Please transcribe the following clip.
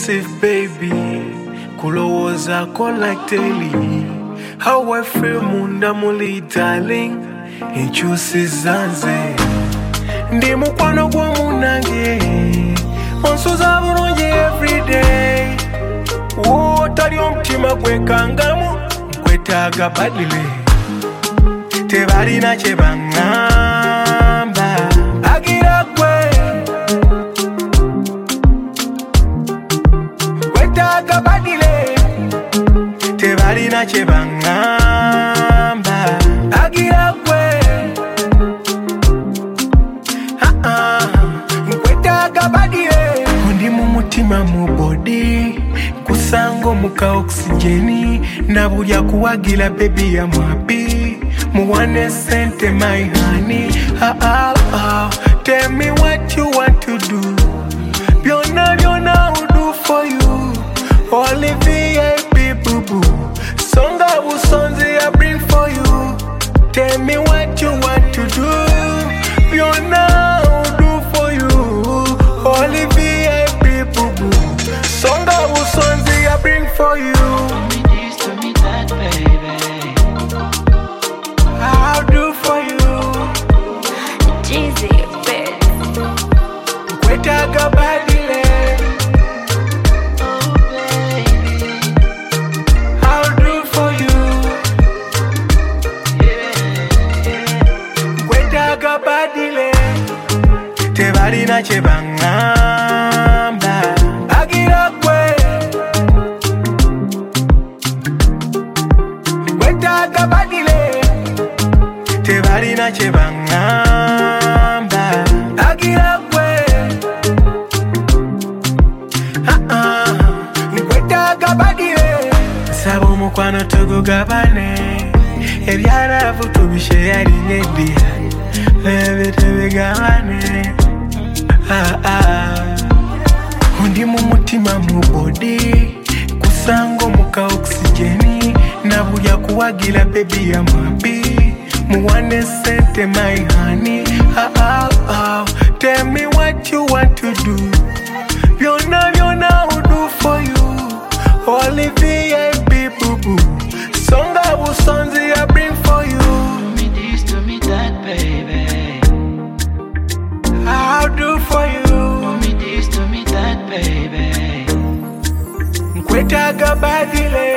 intrusive baby, kulowoza ko like daily. How I feel munda muli darling, inchusi zanze. Ndi mukwano gwa munange, onsuza bulungi everyday. Tali omutima gwekangamu, nkwetaaga badile. Tebalina kye baŋŋamba, agira gwe. Nkwetaaga badile. Tebalina kye baŋŋamba, agira gwe. Nkwetaaga badile. Ndi mu mutima mu body, kusango muka oxygeni, na bulya kuwagira baby ya mwapi. Muwane sente my honey. Tell me what you want to do. Byonna byonna will do for you. Only VIP boo boo. Songa busonzi I bring for you. Tell me what you want to do. Byonna will do for you. Only VIP boo boo. Songa busonzi I bring for you. Tell me that, baby. I'll do for you. Jeezy, bitch. Nkwetaaga badile. Oh, baby. I'll do for you. Nkwetaaga badile. Tebalina kye baŋŋamba, agira gwe. Nkwetaaga badile. Tebalina kye baŋŋamba, agira gwe. Nkwetaaga badile. Nsaba omukwano tugugabane, ebyaravu tubisheyaringa eddiya, bebe tubigabane. Ndi mu mutima mu body, kusango muka oxygeni, na bulya kuwagira baby ya mwapi. Muwane sente my honey. Tell me what you want to do. Byonna byonna will do for you. Only VIP boo boo. Songa busonzi I bring for you. Tell me this, tell me that, baby. I'll do for you. Tell me this, tell me that, baby. Nkwetaaga badile.